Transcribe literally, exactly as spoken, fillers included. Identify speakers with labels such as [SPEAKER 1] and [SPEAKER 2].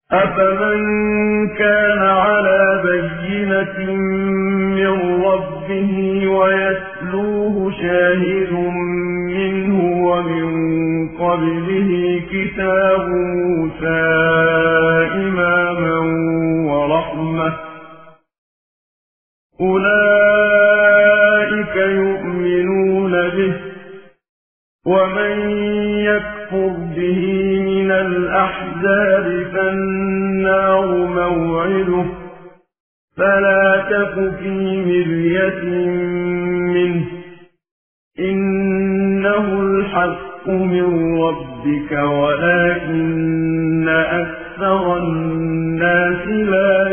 [SPEAKER 1] أفمن كان على بينة من ربه ويتلوه شاهد منه ومن قبله كتاب موسى إماما ورحمة أولئك يؤمنون به ومن يكفر به من الأحزاب فالنار موعده فلا تك في مرية منه إنه الحق من ربك ولكن أكثر الناس لا